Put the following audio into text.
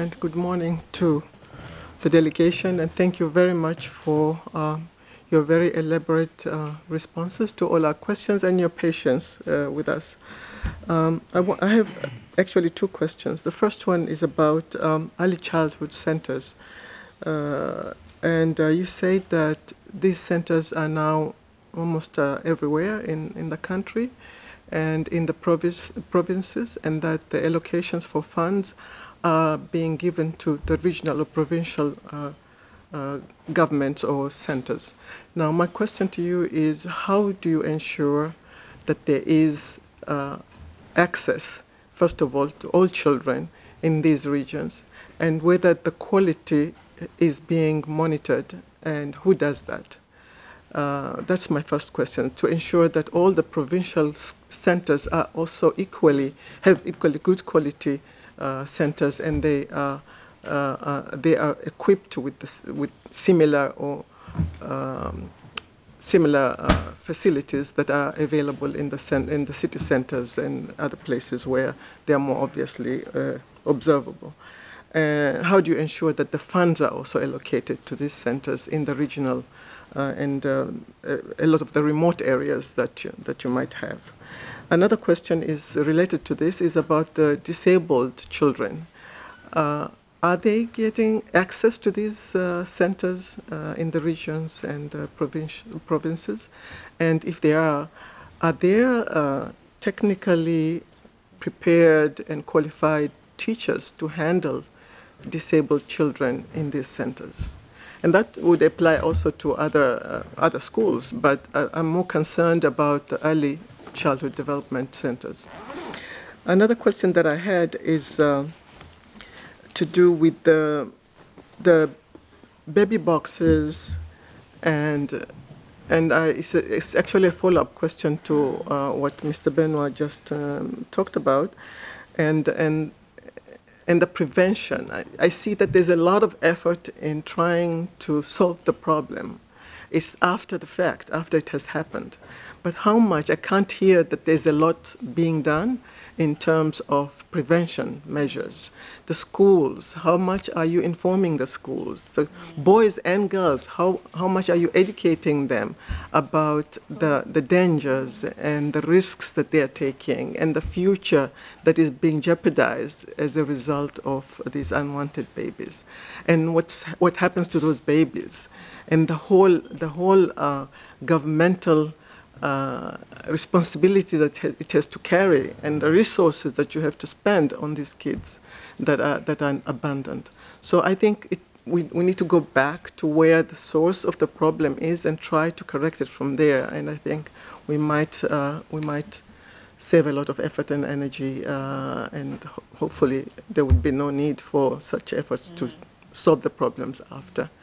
and good morning to the delegation, and thank you very much for your very elaborate responses to all our questions and your patience with us. I have actually two questions. The first one is about early childhood centers. And you say that these centers are now almost everywhere in the country and in the provinces, and that the allocations for funds are being given to the regional or provincial governments or centers. Now, my question to you is, how do you ensure that there is access, first of all, to all children in these regions, and whether the quality is being monitored, and who does that? That's my first question, to ensure that all the provincial centers are also have equally good quality centers, and they are equipped with similar or similar facilities that are available in the city centers and other places where they are more obviously observable. How do you ensure that the funds are also allocated to these centers in the regional and a lot of the remote areas that you might have? Another question is related to this, is about the disabled children. Are they getting access to these centers in the regions and provinces? And if they are there technically prepared and qualified teachers to handle disabled children in these centers? And that would apply also to other schools, but I'm more concerned about the early childhood development centers. Another question that I had is to do with the baby boxes, and it's actually a follow-up question to what Mr. Benoit just talked about, and the prevention. I see that there's a lot of effort in trying to solve the problem. It's after the fact, after it has happened. But how much? I can't hear that there's a lot being done in terms of prevention measures. The schools, how much are you informing the schools? So boys and girls, how much are you educating them about the dangers and the risks that they are taking and the future that is being jeopardized as a result of these unwanted babies? And what happens to those babies? And the whole governmental responsibility that it has to carry, and the resources that you have to spend on these kids that are abandoned. So I think we need to go back to where the source of the problem is and try to correct it from there. And I think we might save a lot of effort and energy, and hopefully there would be no need for such efforts to solve the problems after.